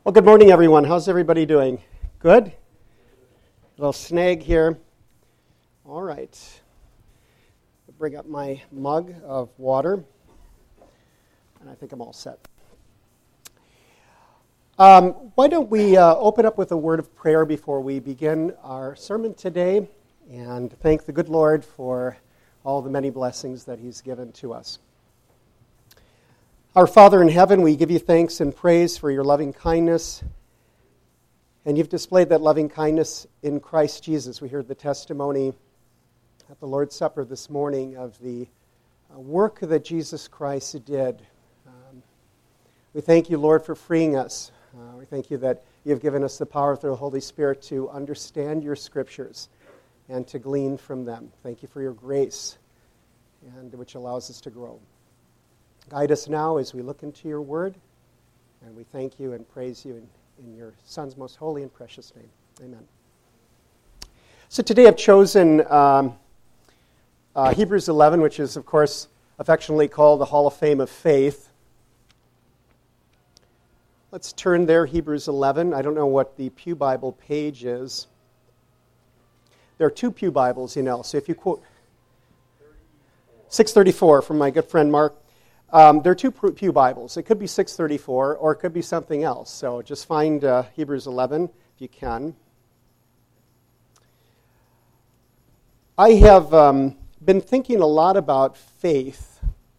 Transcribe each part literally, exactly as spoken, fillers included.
Well, good morning, everyone. How's everybody doing? Good? A little snag here. All right. I'll bring up my mug of water, and I think I'm all set. Um, why don't we uh, open up with a word of prayer before we begin our sermon today, and thank the good Lord for all the many blessings that He's given to us. Our Father in heaven, we give you thanks and praise for your loving kindness. And you've displayed that loving kindness in Christ Jesus. We heard the testimony at the Lord's Supper this morning of the uh, work that Jesus Christ did. Um, we thank you, Lord, for freeing us. Uh, we thank you that you've given us the power through the Holy Spirit to understand your scriptures and to glean from them. Thank you for your grace, and which allows us to grow. Guide us now as we look into your word, and we thank you and praise you in, in your Son's most holy and precious name. Amen. So today I've chosen um, uh, Hebrews eleven, which is, of course, affectionately called the Hall of Fame of Faith. Let's turn there, Hebrews eleven. I don't know what the Pew Bible page is. There are two Pew Bibles, you know, so if you quote six thirty-four from my good friend Mark. Um, there are two Pew Bibles. It could be six thirty-four or it could be something else. So just find uh, Hebrews eleven if you can. I have um, been thinking a lot about faith,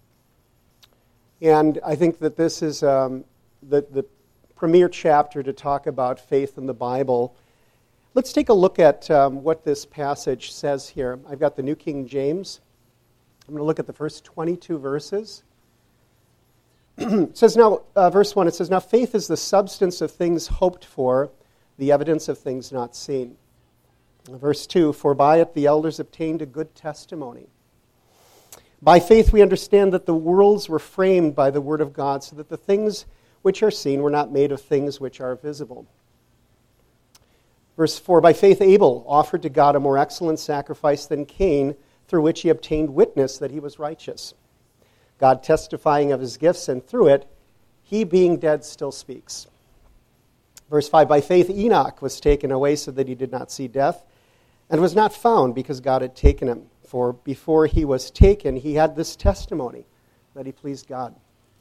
and I think that this is um, the, the premier chapter to talk about faith in the Bible. Let's take a look at um, what this passage says here. I've got the New King James. I'm going to look at the first twenty-two verses. It says now, uh, verse one, it says, "Now faith is the substance of things hoped for, the evidence of things not seen." Verse two, "For by it the elders obtained a good testimony. By faith we understand that the worlds were framed by the word of God, so that the things which are seen were not made of things which are visible." Verse four, "By faith Abel offered to God a more excellent sacrifice than Cain, through which he obtained witness that he was righteous, God testifying of his gifts, and through it, he being dead still speaks." Verse five, "By faith Enoch was taken away so that he did not see death, and was not found because God had taken him. For before he was taken, he had this testimony, that he pleased God.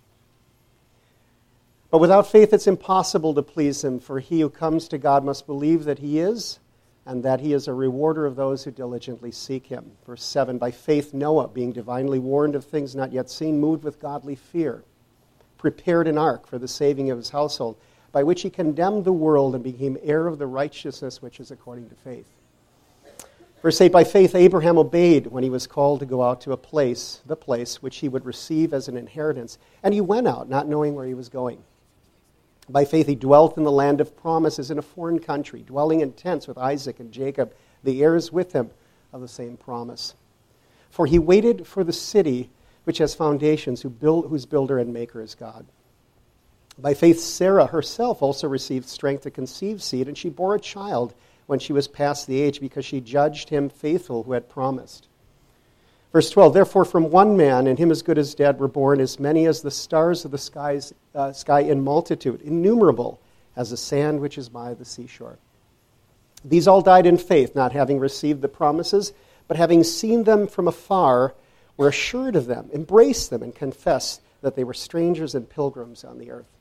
But without faith it's impossible to please him, for he who comes to God must believe that he is, and that he is a rewarder of those who diligently seek him." Verse seven, "By faith Noah, being divinely warned of things not yet seen, moved with godly fear, prepared an ark for the saving of his household, by which he condemned the world and became heir of the righteousness which is according to faith." Verse eight, "By faith Abraham obeyed when he was called to go out to a place, the place which he would receive as an inheritance, and he went out, not knowing where he was going. By faith he dwelt in the land of promises in a foreign country, dwelling in tents with Isaac and Jacob, the heirs with him of the same promise. For he waited for the city which has foundations, who build, whose builder and maker is God. By faith Sarah herself also received strength to conceive seed, and she bore a child when she was past the age, because she judged him faithful who had promised." Verse twelve, "Therefore from one man, and him as good as dead, were born as many as the stars of the skies, uh, sky in multitude, innumerable as the sand which is by the seashore. These all died in faith, not having received the promises, but having seen them from afar, were assured of them, embraced them, and confessed that they were strangers and pilgrims on the earth.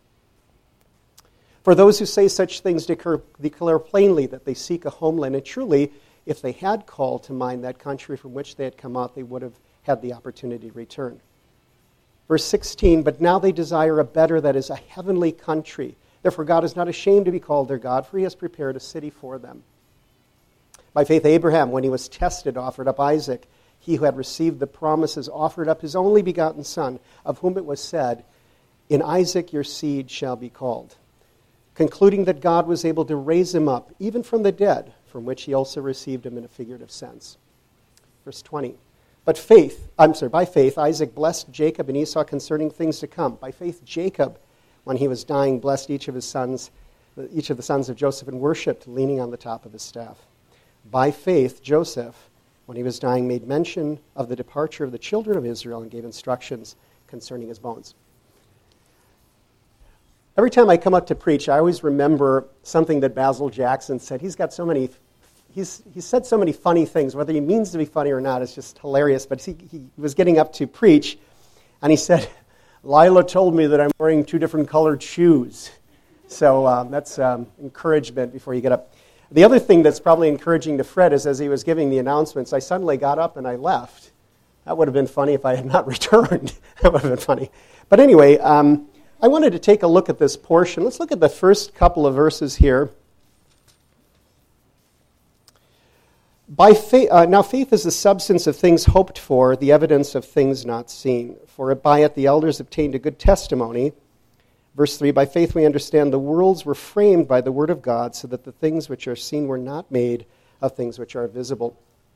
For those who say such things declare, declare plainly that they seek a homeland, and truly, if they had called to mind that country from which they had come out, they would have had the opportunity to return." Verse sixteen, "But now they desire a better, that is, a heavenly country. Therefore God is not ashamed to be called their God, for he has prepared a city for them. By faith Abraham, when he was tested, offered up Isaac. He who had received the promises offered up his only begotten son, of whom it was said, 'In Isaac your seed shall be called,' concluding that God was able to raise him up, even from the dead, from which he also received him in a figurative sense." Verse twenty, "But faith, I'm sorry, by faith Isaac blessed Jacob and Esau concerning things to come. By faith Jacob, when he was dying, blessed each of his sons, each of the sons of Joseph, and worshipped, leaning on the top of his staff. By faith Joseph, when he was dying, made mention of the departure of the children of Israel and gave instructions concerning his bones." Every time I come up to preach, I always remember something that Basil Jackson said. He's got so many, he's he's said so many funny things. Whether he means to be funny or not, it's just hilarious. But he, he was getting up to preach, and he said, Lila told me that I'm wearing two different colored shoes. So um, that's um, encouragement before you get up. The other thing that's probably encouraging to Fred is as he was giving the announcements, I suddenly got up and I left. That would have been funny if I had not returned. That would have been funny. But anyway, um, I wanted to take a look at this portion. Let's look at the first couple of verses here. By faith, uh, now faith is the substance of things hoped for, the evidence of things not seen. For by it the elders obtained a good testimony. Verse three, by faith we understand the worlds were framed by the word of God, so that the things which are seen were not made of things which are visible.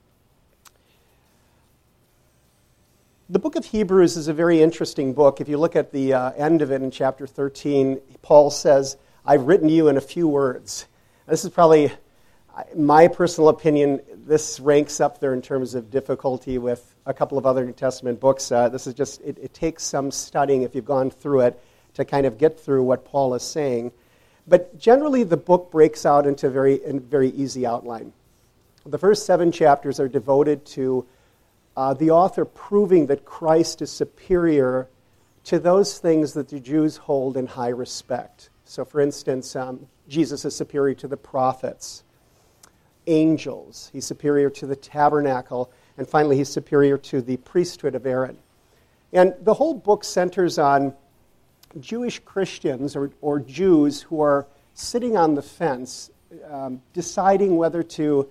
The book of Hebrews is a very interesting book. If you look at the uh, end of it in chapter thirteen, Paul says, I've written you in a few words. This is probably, my personal opinion, this ranks up there in terms of difficulty with a couple of other New Testament books. Uh, this is just, it, it takes some studying if you've gone through it to kind of get through what Paul is saying. But generally the book breaks out into a very, a very easy outline. The first seven chapters are devoted to Uh, the author proving that Christ is superior to those things that the Jews hold in high respect. So, for instance, um, Jesus is superior to the prophets, angels. He's superior to the tabernacle. And finally, he's superior to the priesthood of Aaron. And the whole book centers on Jewish Christians or, or Jews who are sitting on the fence, um, deciding whether to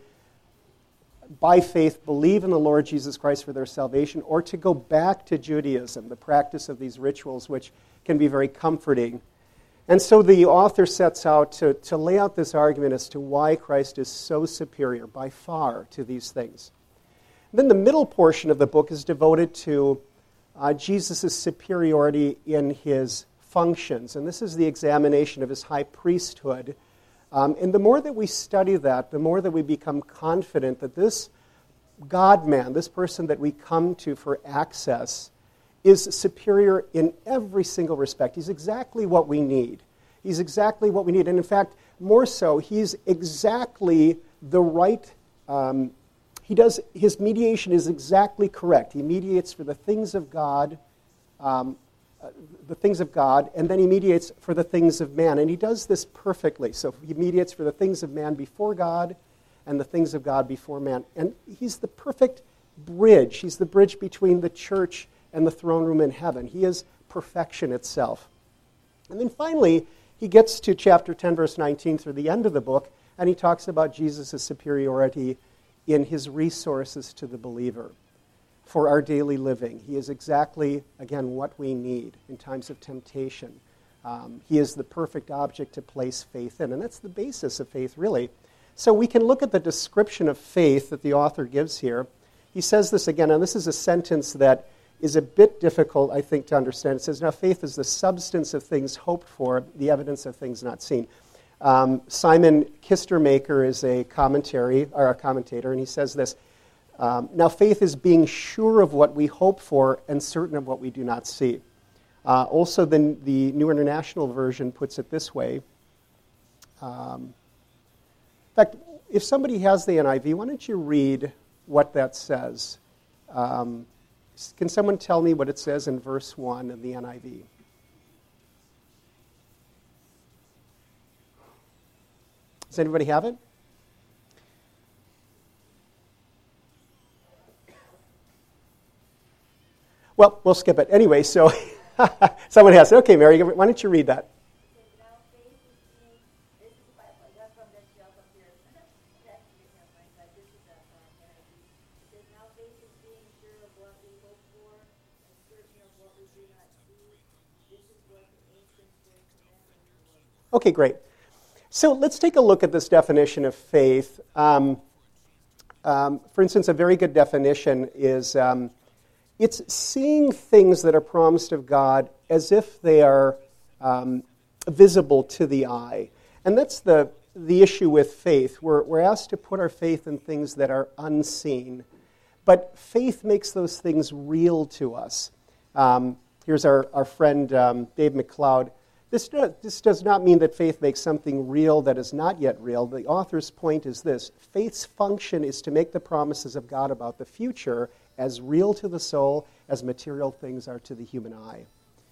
by faith, believe in the Lord Jesus Christ for their salvation, or to go back to Judaism, the practice of these rituals, which can be very comforting. And so the author sets out to, to lay out this argument as to why Christ is so superior, by far, to these things. And then the middle portion of the book is devoted to uh, Jesus' superiority in his functions. And this is the examination of his high priesthood. Um, and the more that we study that, the more that we become confident that this God-man, this person that we come to for access, is superior in every single respect. He's exactly what we need. He's exactly what we need. And in fact, more so, he's exactly the right, um, he does, his mediation is exactly correct. He mediates for the things of God, um, the things of God, and then he mediates for the things of man. And he does this perfectly. So he mediates for the things of man before God and the things of God before man. And he's the perfect bridge. He's the bridge between the church and the throne room in heaven. He is perfection itself. And then finally, he gets to chapter ten, verse nineteen, through the end of the book, and he talks about Jesus' superiority in his resources to the believer for our daily living. He is exactly, again, what we need in times of temptation. Um, he is the perfect object to place faith in, and that's the basis of faith, really. So we can look at the description of faith that the author gives here. He says this again, and this is a sentence that is a bit difficult, I think, to understand. It says, now faith is the substance of things hoped for, the evidence of things not seen. Um, Simon Kistermaker is a commentary, or a commentator, and he says this, Um, now, faith is being sure of what we hope for and certain of what we do not see. Uh, also, the, the New International Version puts it this way. Um, in fact, if somebody has the N I V, why don't you read what that says? Um, can someone tell me what it says in verse one of the N I V? Does anybody have it? Well, we'll skip it. Anyway, so someone has it. Okay, Mary, why don't you read that? Okay, great. So let's take a look at this definition of faith. Um, um, for instance, a very good definition is um, it's seeing things that are promised of God as if they are um, visible to the eye. And that's the, the issue with faith. We're, we're asked to put our faith in things that are unseen. But faith makes those things real to us. Um, here's our, our friend um, Dave McLeod. This, do, this does not mean that faith makes something real that is not yet real. The author's point is this: faith's function is to make the promises of God about the future as real to the soul as material things are to the human eye.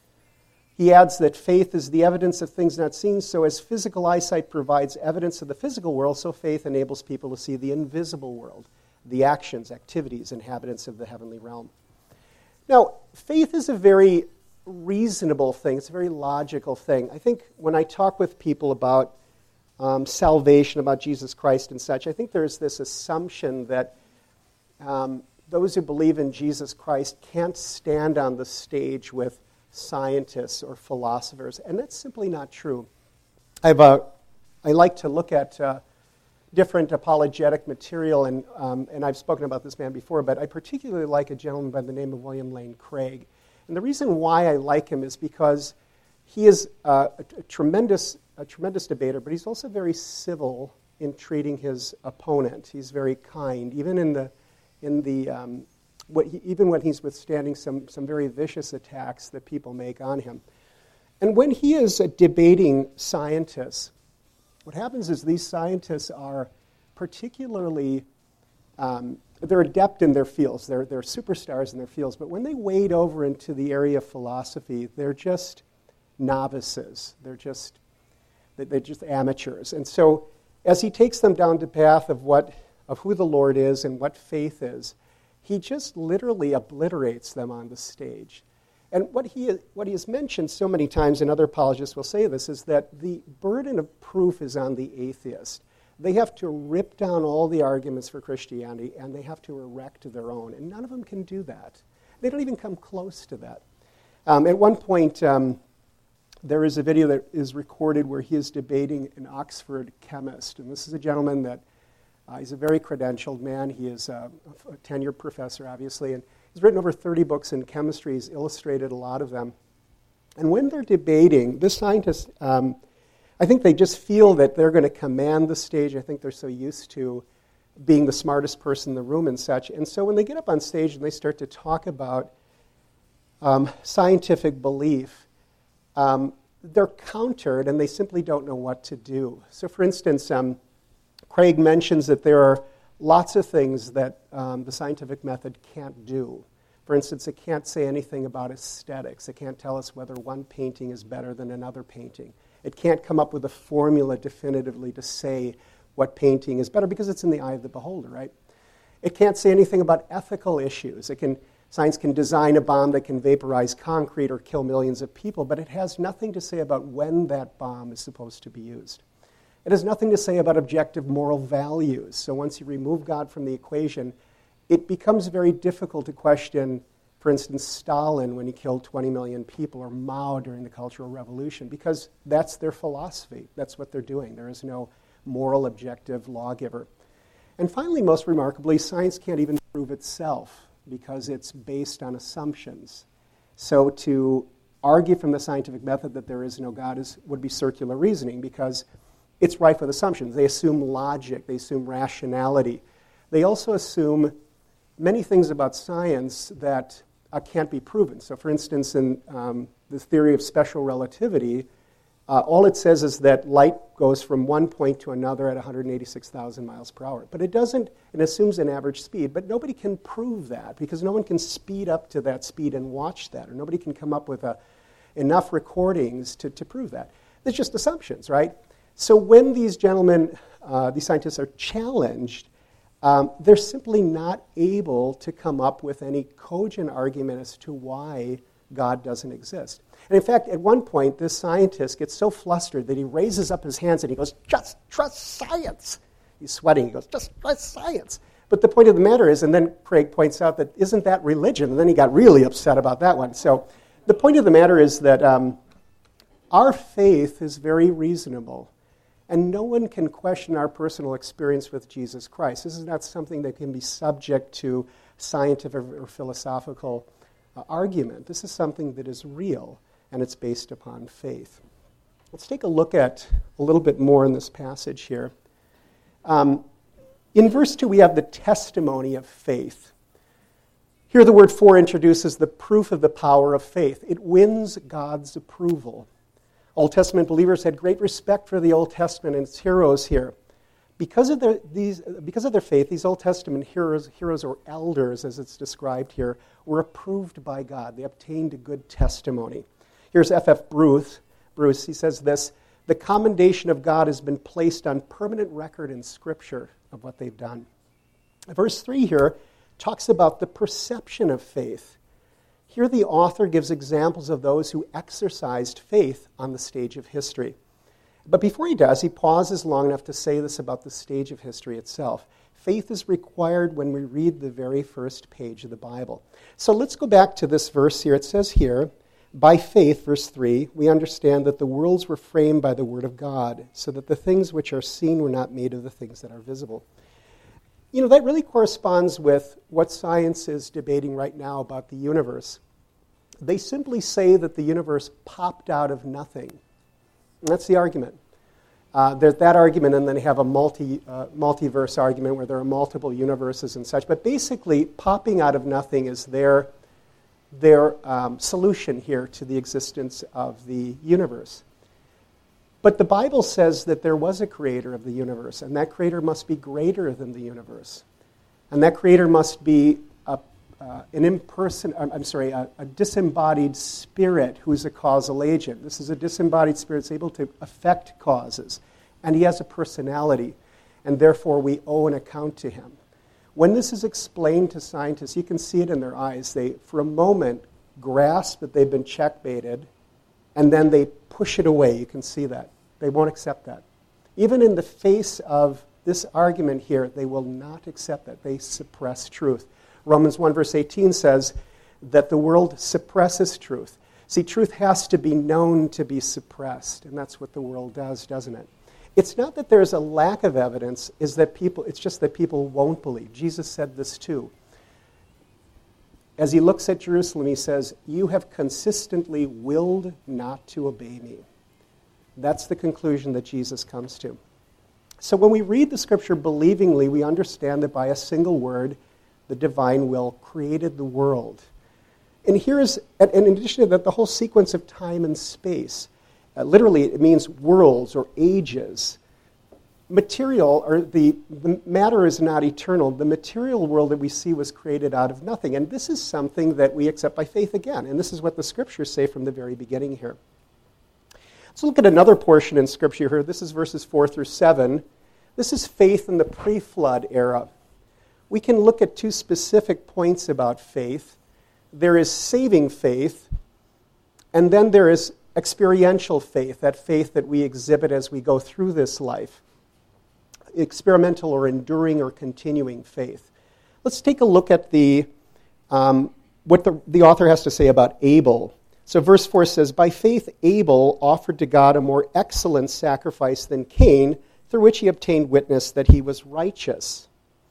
He adds that faith is the evidence of things not seen, so as physical eyesight provides evidence of the physical world, so faith enables people to see the invisible world, the actions, activities, inhabitants of the heavenly realm. Now, faith is a very reasonable thing. It's a very logical thing. I think when I talk with people about um, salvation, about Jesus Christ and such, I think there's this assumption that um, those who believe in Jesus Christ can't stand on the stage with scientists or philosophers, and that's simply not true. I've, uh, I like to look at uh, different apologetic material, and, um, and I've spoken about this man before, but I particularly like a gentleman by the name of William Lane Craig. And the reason why I like him is because he is uh, a, a tremendous a tremendous debater, but he's also very civil in treating his opponent. He's very kind, even in the in the um, what he, even when he's withstanding some some very vicious attacks that people make on him. And when he is uh, debating scientists, what happens is these scientists are particularly um, they're adept in their fields. They're, they're superstars in their fields. But when they wade over into the area of philosophy, they're just novices. They're just they're just amateurs. And so as he takes them down the path of what of who the Lord is and what faith is, he just literally obliterates them on the stage. And what he what he has mentioned so many times, and other apologists will say this, is that the burden of proof is on the atheist. They have to rip down all the arguments for Christianity, and they have to erect their own. And none of them can do that. They don't even come close to that. Um, at one point, um, there is a video that is recorded where he is debating an Oxford chemist. And this is a gentleman that, uh, he's a very credentialed man. He is a, a tenured professor, obviously. And he's written over thirty books in chemistry. He's illustrated a lot of them. And when they're debating, this scientist... Um, I think they just feel that they're going to command the stage. I think they're so used to being the smartest person in the room and such. And so when they get up on stage and they start to talk about um, scientific belief, um, they're countered and they simply don't know what to do. So for instance, um, Craig mentions that there are lots of things that um, the scientific method can't do. For instance, it can't say anything about aesthetics. It can't tell us whether one painting is better than another painting. It can't come up with a formula definitively to say what painting is better because it's in the eye of the beholder, right? It can't say anything about ethical issues. It can, science can design a bomb that can vaporize concrete or kill millions of people, but it has nothing to say about when that bomb is supposed to be used. It has nothing to say about objective moral values. So once you remove God from the equation, it becomes very difficult to question, for instance, Stalin when he killed twenty million people, or Mao during the Cultural Revolution, because that's their philosophy. That's what they're doing. There is no moral, objective lawgiver. And finally, most remarkably, science can't even prove itself because it's based on assumptions. So to argue from the scientific method that there is no God is, would be circular reasoning because it's rife with assumptions. They assume logic. They assume rationality. They also assume many things about science that Uh, can't be proven. So for instance, in um, the theory of special relativity, uh, all it says is that light goes from one point to another at one hundred eighty-six thousand miles per hour. But it doesn't, it assumes an average speed, but nobody can prove that because no one can speed up to that speed and watch that, or nobody can come up with a, enough recordings to, to prove that. It's just assumptions, right? So when these gentlemen, uh, these scientists are challenged, Um, they're simply not able to come up with any cogent argument as to why God doesn't exist. And in fact, at one point, this scientist gets so flustered that he raises up his hands and he goes, "Just trust science." He's sweating. He goes, "Just trust science." But the point of the matter is, and then Craig points out that, isn't that religion? And then he got really upset about that one. So the point of the matter is that um, our faith is very reasonable. And no one can question our personal experience with Jesus Christ. This is not something that can be subject to scientific or philosophical uh, argument. This is something that is real, and it's based upon faith. Let's take a look at a little bit more in this passage here. Um, in verse two, we have the testimony of faith. Here the word "for" introduces the proof of the power of faith. It wins God's approval. Old Testament believers had great respect for the Old Testament and its heroes here. Because of their, these, because of their faith, these Old Testament heroes, heroes or elders, as it's described here, were approved by God. They obtained a good testimony. Here's F F Bruce. Bruce, he says this, "The commendation of God has been placed on permanent record in Scripture of what they've done." Verse three here talks about the perception of faith. Here the author gives examples of those who exercised faith on the stage of history. But before he does, he pauses long enough to say this about the stage of history itself. Faith is required when we read the very first page of the Bible. So let's go back to this verse here. It says here, "By faith," verse three, "we understand that the worlds were framed by the word of God, so that the things which are seen were not made of the things that are visible." You know, that really corresponds with what science is debating right now about the universe. They simply say that the universe popped out of nothing. And that's the argument. Uh, there's that argument, and then they have a multi, uh, multiverse argument where there are multiple universes and such. But basically, popping out of nothing is their, their um, solution here to the existence of the universe. But the Bible says that there was a creator of the universe, and that creator must be greater than the universe. And that creator must be a, uh, an imperson, I'm sorry, a, a disembodied spirit who's a causal agent. This is a disembodied spirit that's able to affect causes. And he has a personality, and therefore we owe an account to him. When this is explained to scientists, you can see it in their eyes. They, for a moment, grasp that they've been checkbaited, and then they push it away. You can see that. They won't accept that. Even in the face of this argument here, they will not accept that. They suppress truth. Romans one verse eighteen says that the world suppresses truth. See, truth has to be known to be suppressed, and that's what the world does, doesn't it? It's not that there's a lack of evidence, is that people, it's just that people won't believe. Jesus said this too. As he looks at Jerusalem, he says, "You have consistently willed not to obey me." That's the conclusion that Jesus comes to. So when we read the Scripture believingly, we understand that by a single word, the divine will created the world. And here is, and in addition to that, the whole sequence of time and space. Uh, literally, it means worlds or ages. Material, or the, the matter is not eternal. The material world that we see was created out of nothing. And this is something that we accept by faith again. And this is what the Scriptures say from the very beginning here. Let's look at another portion in Scripture here. This is verses four through seven. This is faith in the pre-flood era. We can look at two specific points about faith. There is saving faith, and then there is experiential faith, that faith that we exhibit as we go through this life. Experimental or enduring or continuing faith. Let's take a look at the um, what the, the author has to say about Abel. So verse four says, "By faith Abel offered to God a more excellent sacrifice than Cain, through which he obtained witness that he was righteous.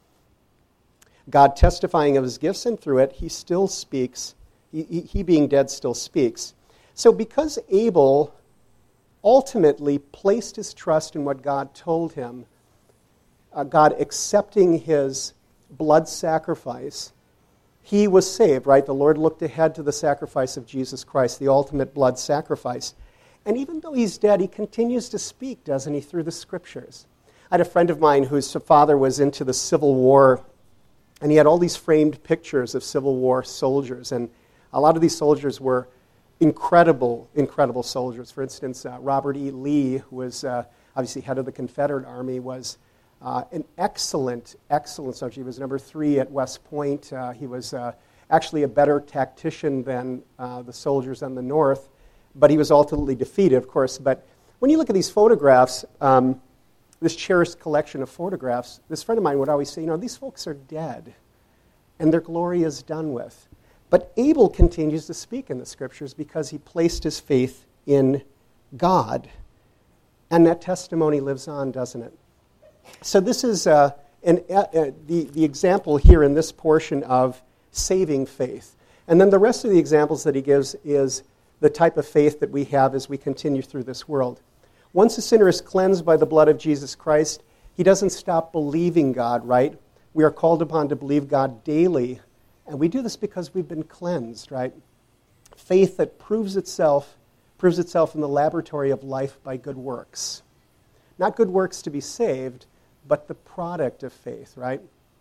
God testifying of his gifts, and through it he still speaks, he, he being dead still speaks." So because Abel ultimately placed his trust in what God told him, uh, God accepting his blood sacrifice, he was saved, right? The Lord looked ahead to the sacrifice of Jesus Christ, the ultimate blood sacrifice. And even though he's dead, he continues to speak, doesn't he, through the Scriptures. I had a friend of mine whose father was into the Civil War, and he had all these framed pictures of Civil War soldiers. And a lot of these soldiers were incredible, incredible soldiers. For instance, uh, Robert E. Lee, who was uh, obviously head of the Confederate Army, was uh, an excellent, excellent soldier. He was number three at West Point. Uh, he was uh, actually a better tactician than uh, the soldiers on the North, but he was ultimately defeated, of course. But when you look at these photographs, um, this cherished collection of photographs, this friend of mine would always say, you know, these folks are dead, and their glory is done with. But Abel continues to speak in the Scriptures because he placed his faith in God. And that testimony lives on, doesn't it? So this is uh, an, uh, the, the example here in this portion of saving faith. And then the rest of the examples that he gives is the type of faith that we have as we continue through this world. Once a sinner is cleansed by the blood of Jesus Christ, he doesn't stop believing God, right? We are called upon to believe God daily. And we do this because we've been cleansed, right? Faith that proves itself, proves itself in the laboratory of life by good works. Not good works to be saved, but the product of faith, right?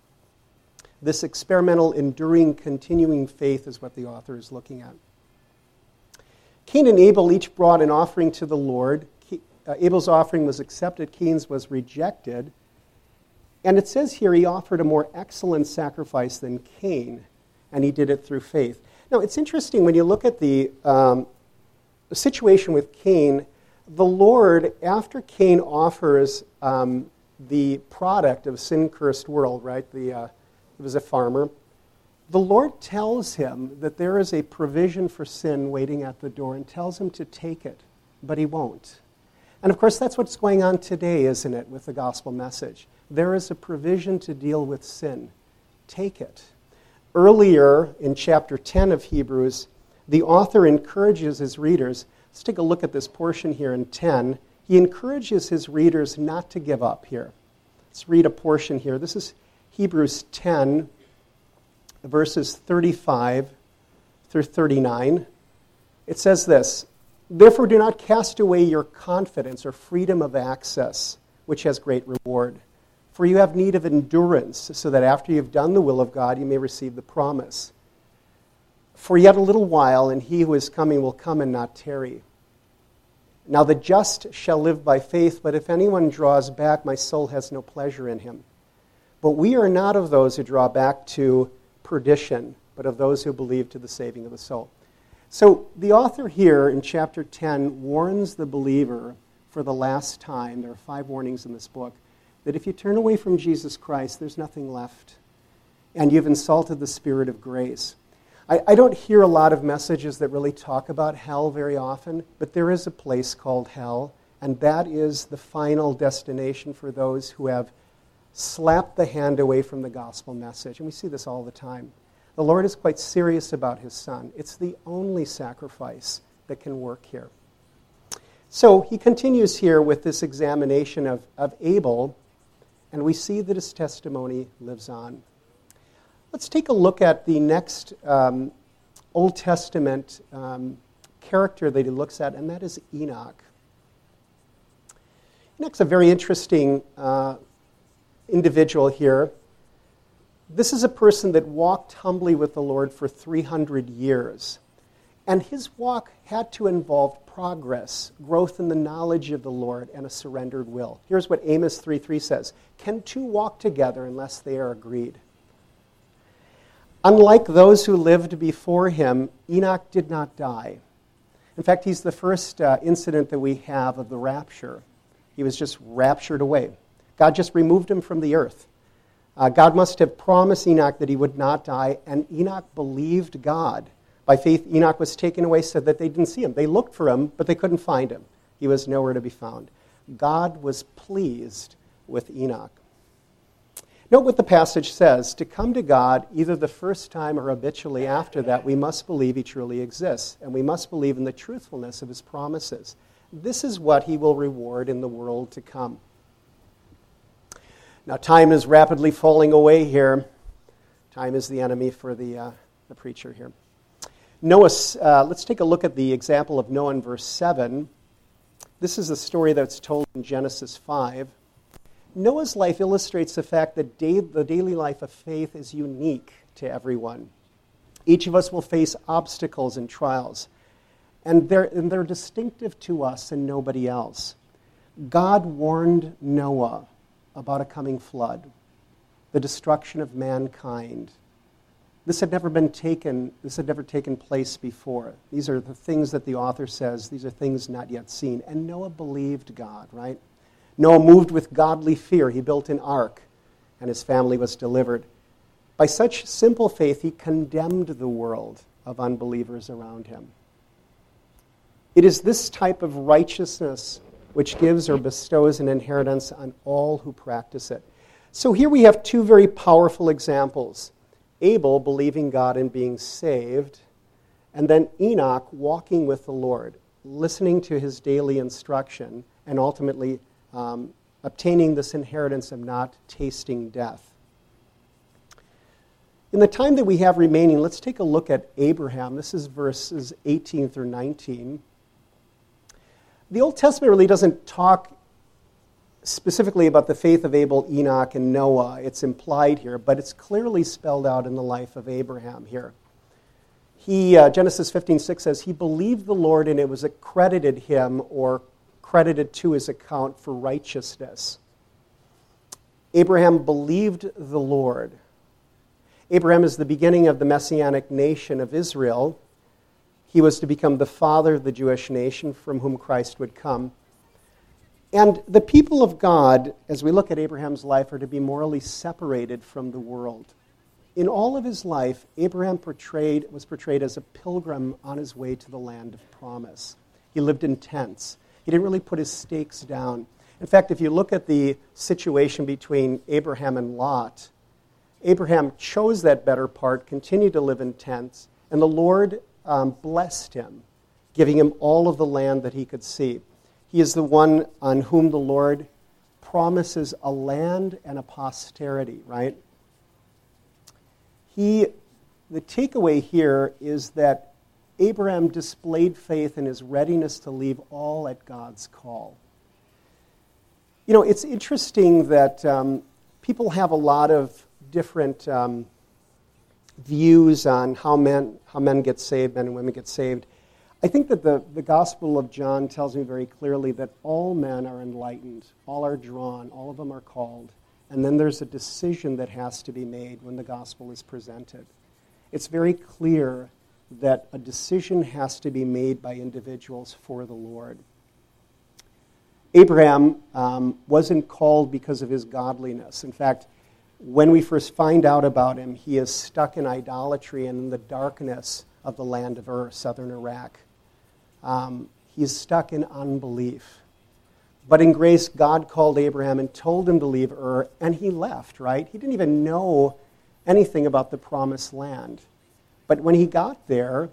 This experimental, enduring, continuing faith is what the author is looking at. Cain and Abel each brought an offering to the Lord. Uh, Abel's offering was accepted, Cain's was rejected. And it says here he offered a more excellent sacrifice than Cain, and he did it through faith. Now, it's interesting when you look at the, um, the situation with Cain, the Lord, after Cain offers um, the product of a sin-cursed world, right? The, uh, he was a farmer. The Lord tells him that there is a provision for sin waiting at the door and tells him to take it, but he won't. And of course, that's what's going on today, isn't it, with the gospel message? There is a provision to deal with sin. Take it. Earlier in chapter ten of Hebrews, the author encourages his readers. Let's take a look at this portion here in ten. He encourages his readers not to give up here. Let's read a portion here. This is Hebrews ten, verses thirty-five through thirty-nine. It says this, "Therefore do not cast away your confidence or freedom of access, which has great reward. For you have need of endurance, so that after you have done the will of God, you may receive the promise. For yet a little while, and he who is coming will come and not tarry. Now the just shall live by faith, but if anyone draws back, my soul has no pleasure in him. But we are not of those who draw back to perdition, but of those who believe to the saving of the soul." So the author here in chapter ten warns the believer for the last time, there are five warnings in this book, that if you turn away from Jesus Christ, there's nothing left. And you've insulted the Spirit of grace. I, I don't hear a lot of messages that really talk about hell very often, but there is a place called hell, and that is the final destination for those who have slapped the hand away from the gospel message. And we see this all the time. The Lord is quite serious about his Son. It's the only sacrifice that can work here. So he continues here with this examination of, of Abel, and we see that his testimony lives on. Let's take a look at the next um, Old Testament um, character that he looks at, and that is Enoch. Enoch's a very interesting uh, individual here. This is a person that walked humbly with the Lord for three hundred years. And his walk had to involve progress, growth in the knowledge of the Lord, and a surrendered will. Here's what Amos three three says, "Can two walk together unless they are agreed?" Unlike those who lived before him, Enoch did not die. In fact, he's the first uh, incident that we have of the rapture. He was just raptured away. God just removed him from the earth. Uh, God must have promised Enoch that he would not die, and Enoch believed God. By faith, Enoch was taken away so that they didn't see him. They looked for him, but they couldn't find him. He was nowhere to be found. God was pleased with Enoch. Note what the passage says. To come to God, either the first time or habitually after that, we must believe he truly exists, and we must believe in the truthfulness of his promises. This is what he will reward in the world to come. Now, time is rapidly falling away here. Time is the enemy for the, uh, the preacher here. Noah, uh, let's take a look at the example of Noah in verse seven. This is a story that's told in Genesis five. Noah's life illustrates the fact that day, the daily life of faith is unique to everyone. Each of us will face obstacles and trials, and they're, and they're distinctive to us and nobody else. God warned Noah about a coming flood, the destruction of mankind. This had never been taken, this had never taken place before. These are the things that the author says, these are things not yet seen. And Noah believed God, right? Noah moved with godly fear. He built an ark, and his family was delivered. By such simple faith, he condemned the world of unbelievers around him. It is this type of righteousness which gives or bestows an inheritance on all who practice it. So here we have two very powerful examples. Abel believing God and being saved, and then Enoch walking with the Lord, listening to his daily instruction, and ultimately um, obtaining this inheritance of not tasting death. In the time that we have remaining, let's take a look at Abraham. This is verses eighteen through nineteen. the Old Testament really doesn't talk specifically about the faith of Abel, Enoch, and Noah. It's implied here, but it's clearly spelled out in the life of Abraham here. He, uh, Genesis fifteen six says, he believed the Lord and it was accredited him or credited to his account for righteousness. Abraham believed the Lord. Abraham is the beginning of the Messianic nation of Israel. He was to become the father of the Jewish nation from whom Christ would come. And the people of God, as we look at Abraham's life, are to be morally separated from the world. In all of his life, Abraham portrayed, was portrayed as a pilgrim on his way to the land of promise. He lived in tents. He didn't really put his stakes down. In fact, if you look at the situation between Abraham and Lot, Abraham chose that better part, continued to live in tents, and the Lord um, blessed him, giving him all of the land that he could see. He is the one on whom the Lord promises a land and a posterity, right? He, the takeaway here is that Abraham displayed faith in his readiness to leave all at God's call. You know, it's interesting that um, people have a lot of different um, views on how men how men get saved, men and women get saved. I think that the, the Gospel of John tells me very clearly that all men are enlightened, all are drawn, all of them are called. And then there's a decision that has to be made when the gospel is presented. It's very clear that a decision has to be made by individuals for the Lord. Abraham um, wasn't called because of his godliness. In fact, when we first find out about him, he is stuck in idolatry and in the darkness of the land of Ur, southern Iraq. Um, he's stuck in unbelief. But in grace, God called Abraham and told him to leave Ur, and he left, right? He didn't even know anything about the promised land. But when he got there,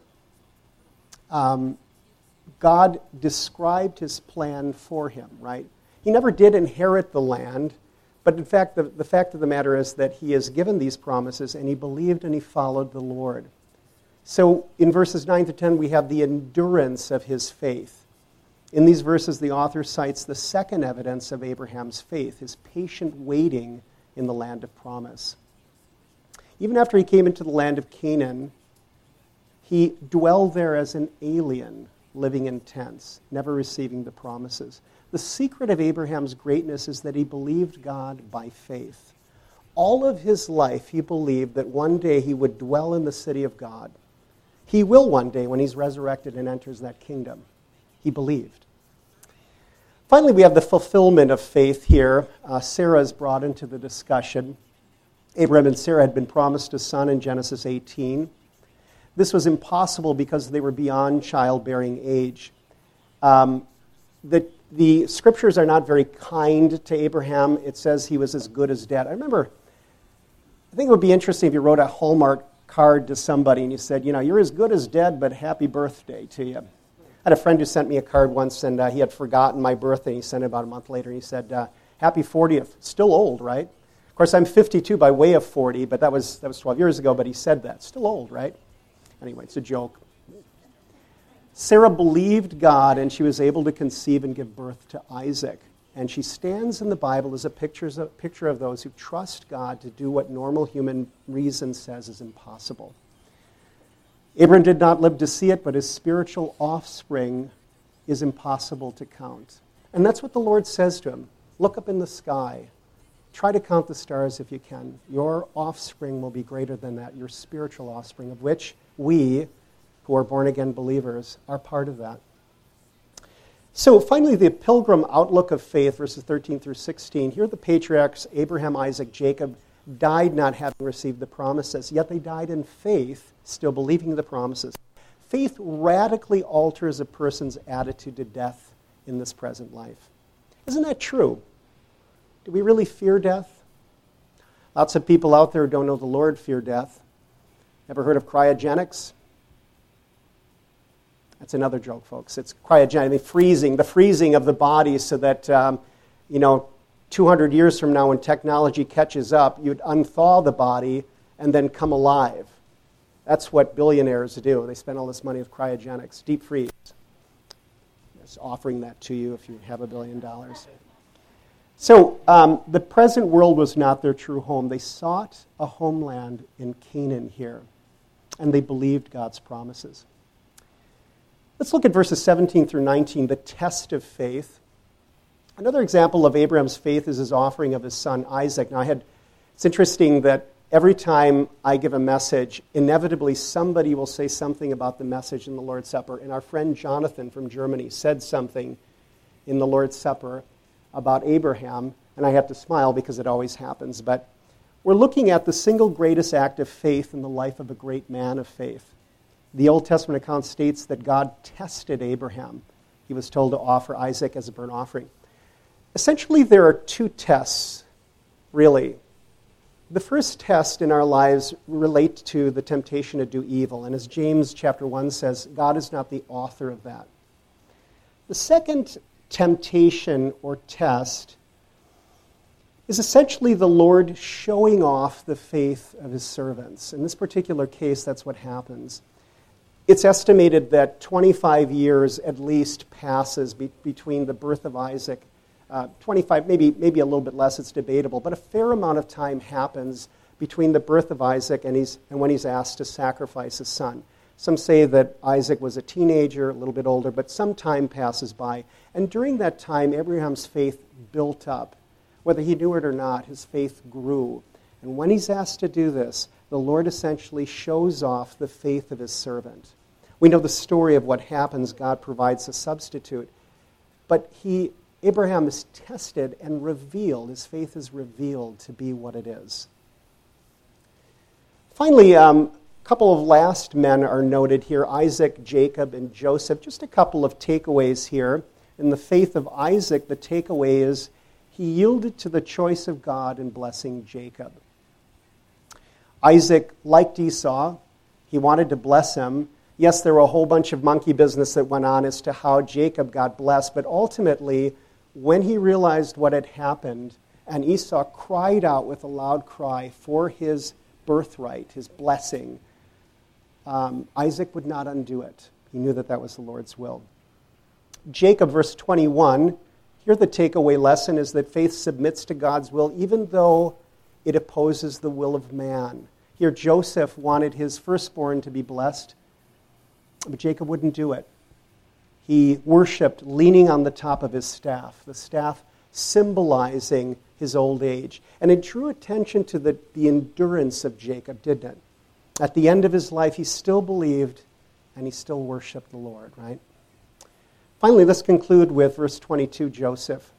um, God described his plan for him, right? He never did inherit the land, but in fact, the, the fact of the matter is that he is given these promises, and he believed and he followed the Lord. So in verses nine to ten, we have the endurance of his faith. In these verses, the author cites the second evidence of Abraham's faith, his patient waiting in the land of promise. Even after he came into the land of Canaan, he dwelled there as an alien, living in tents, never receiving the promises. The secret of Abraham's greatness is that he believed God by faith. All of his life, he believed that one day he would dwell in the city of God. He will one day when he's resurrected and enters that kingdom. He believed. Finally, we have the fulfillment of faith here. Uh, Sarah is brought into the discussion. Abraham and Sarah had been promised a son in Genesis eighteen. This was impossible because they were beyond childbearing age. Um, the, the scriptures are not very kind to Abraham. It says he was as good as dead. I remember, I think it would be interesting if you wrote a Hallmark card to somebody and you said, you know, you're as good as dead, but happy birthday to you. I had a friend who sent me a card once, and uh, he had forgotten my birthday. He sent it about a month later, and he said, uh, happy fortieth. Still old, right? Of course, I'm fifty-two by way of forty, but that was that was twelve years ago, but he said that. Still old, right? Anyway, it's a joke. Sarah believed God, and she was able to conceive and give birth to Isaac. And she stands in the Bible as a picture, a picture of those who trust God to do what normal human reason says is impossible. Abraham did not live to see it, but his spiritual offspring is impossible to count. And that's what the Lord says to him. Look up in the sky. Try to count the stars if you can. Your offspring will be greater than that, your spiritual offspring, of which we, who are born-again believers, are part of that. So finally, the pilgrim outlook of faith, verses thirteen through sixteen. Here the patriarchs, Abraham, Isaac, Jacob, died not having received the promises, yet they died in faith, still believing the promises. Faith radically alters a person's attitude to death in this present life. Isn't that true? Do we really fear death? Lots of people out there who don't know the Lord fear death. Ever heard of cryogenics? That's another joke, folks. It's cryogenic, the freezing, the freezing of the body so that, um, you know, two hundred years from now when technology catches up, you'd unthaw the body and then come alive. That's what billionaires do. They spend all this money with cryogenics, deep freeze. Just offering that to you if you have a billion dollars. So um, the present world was not their true home. They sought a homeland in Canaan here, and they believed God's promises. Let's look at verses seventeen through nineteen, the test of faith. Another example of Abraham's faith is his offering of his son Isaac. Now, I had, it's interesting that every time I give a message, inevitably somebody will say something about the message in the Lord's Supper. And our friend Jonathan from Germany said something in the Lord's Supper about Abraham, and I have to smile because it always happens. But we're looking at the single greatest act of faith in the life of a great man of faith. The Old Testament account states that God tested Abraham. He was told to offer Isaac as a burnt offering. Essentially, there are two tests, really. The first test in our lives relates to the temptation to do evil. And as James chapter one says, God is not the author of that. The second temptation or test is essentially the Lord showing off the faith of his servants. In this particular case, that's what happens. It's estimated that twenty-five years at least passes be- between the birth of Isaac. Uh, twenty-five, maybe maybe a little bit less, it's debatable, but a fair amount of time happens between the birth of Isaac and, he's, and when he's asked to sacrifice his son. Some say that Isaac was a teenager, a little bit older, but some time passes by. And during that time, Abraham's faith built up. Whether he knew it or not, his faith grew. And when he's asked to do this, the Lord essentially shows off the faith of his servant. We know the story of what happens. God provides a substitute. But he, Abraham is tested and revealed. His faith is revealed to be what it is. Finally, um, a couple of last men are noted here, Isaac, Jacob, and Joseph. Just a couple of takeaways here. In the faith of Isaac, the takeaway is he yielded to the choice of God in blessing Jacob. Isaac liked Esau. He wanted to bless him. Yes, there were a whole bunch of monkey business that went on as to how Jacob got blessed, but ultimately, when he realized what had happened, and Esau cried out with a loud cry for his birthright, his blessing, um, Isaac would not undo it. He knew that that was the Lord's will. Jacob, verse twenty-one, here the takeaway lesson is that faith submits to God's will even though it opposes the will of man. Here Joseph wanted his firstborn to be blessed, but Jacob wouldn't do it. He worshipped leaning on the top of his staff, the staff symbolizing his old age. And it drew attention to the, the endurance of Jacob, didn't it? At the end of his life, he still believed and he still worshipped the Lord, right? Finally, let's conclude with verse twenty-two, Joseph.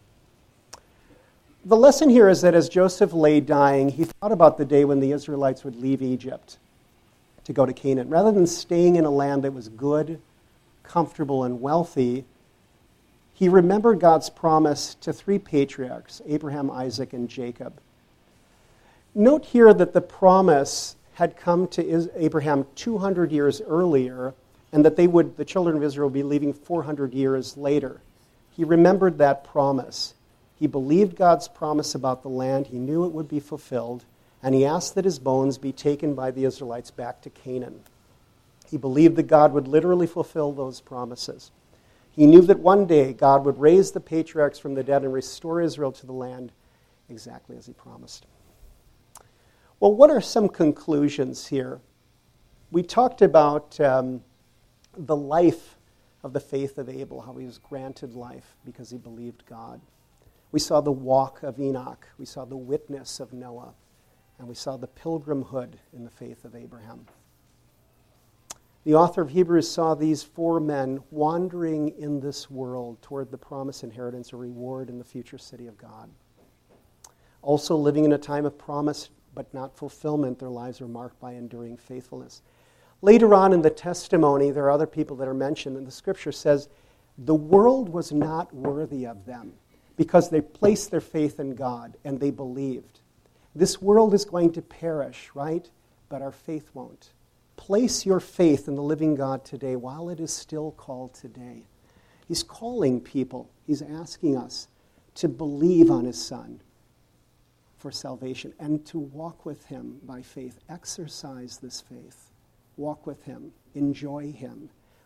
The lesson here is that as Joseph lay dying, he thought about the day when the Israelites would leave Egypt to go to Canaan. Rather than staying in a land that was good, comfortable, and wealthy, he remembered God's promise to three patriarchs, Abraham, Isaac, and Jacob. Note here that the promise had come to Abraham two hundred years earlier, and that they would, the children of Israel, would be leaving four hundred years later. He remembered that promise. He believed God's promise about the land. He knew it would be fulfilled, and he asked that his bones be taken by the Israelites back to Canaan. He believed that God would literally fulfill those promises. He knew that one day God would raise the patriarchs from the dead and restore Israel to the land exactly as he promised. Well, what are some conclusions here? We talked about um, the life of the faith of Abel, how he was granted life because he believed God. We saw the walk of Enoch. We saw the witness of Noah. And we saw the pilgrimhood in the faith of Abraham. The author of Hebrews saw these four men wandering in this world toward the promised inheritance or reward in the future city of God. Also living in a time of promise but not fulfillment, their lives were marked by enduring faithfulness. Later on in the testimony, there are other people that are mentioned, and the scripture says, the world was not worthy of them because they placed their faith in God and they believed. This world is going to perish, right? But our faith won't. Place your faith in the living God today while it is still called today. He's calling people. He's asking us to believe on his Son for salvation and to walk with him by faith. Exercise this faith. Walk with him. Enjoy him.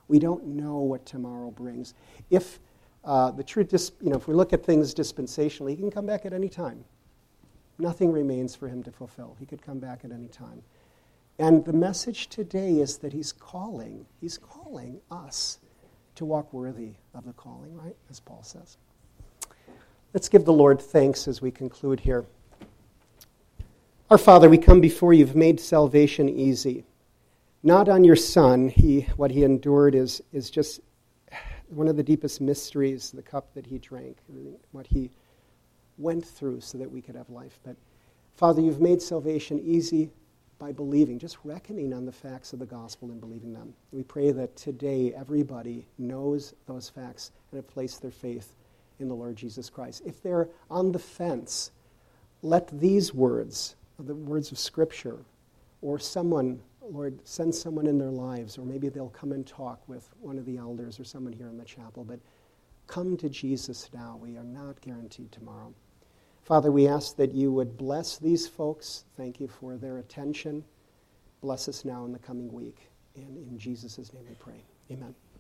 We don't know what tomorrow brings. If uh, the true, dis- you know, if we look at things dispensationally, he can come back at any time. Nothing remains for him to fulfill. He could come back at any time. And the message today is that he's calling, he's calling us to walk worthy of the calling, right? As Paul says. Let's give the Lord thanks as we conclude here. Our Father, we come before you. You've made salvation easy. Not on your Son. He, what he endured is, is just one of the deepest mysteries, the cup that he drank, what he went through so that we could have life. But Father, you've made salvation easy by believing, just reckoning on the facts of the gospel and believing them. We pray that today everybody knows those facts and have placed their faith in the Lord Jesus Christ. If they're on the fence, let these words, the words of Scripture, or someone, Lord, send someone in their lives, or maybe they'll come and talk with one of the elders or someone here in the chapel, but come to Jesus now. We are not guaranteed tomorrow. Father, we ask that you would bless these folks. Thank you for their attention. Bless us now in the coming week. And in Jesus' name we pray. Amen.